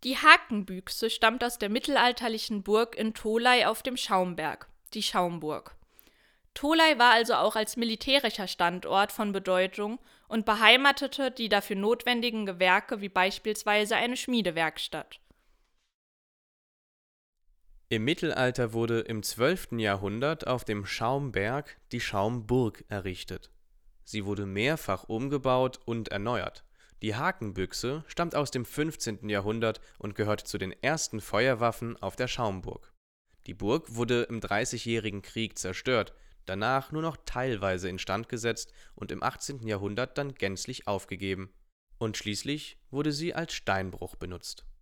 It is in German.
Die Hakenbüchse stammt aus der mittelalterlichen Burg in Tholey auf dem Schaumberg, die Schaumburg. Tholey war also auch als militärischer Standort von Bedeutung und beheimatete die dafür notwendigen Gewerke wie beispielsweise eine Schmiedewerkstatt. Im Mittelalter wurde im 12. Jahrhundert auf dem Schaumberg die Schaumburg errichtet. Sie wurde mehrfach umgebaut und erneuert. Die Hakenbüchse stammt aus dem 15. Jahrhundert und gehört zu den ersten Feuerwaffen auf der Schaumburg. Die Burg wurde im Dreißigjährigen Krieg zerstört, danach nur noch teilweise instand gesetzt und im 18. Jahrhundert dann gänzlich aufgegeben. Und schließlich wurde sie als Steinbruch benutzt.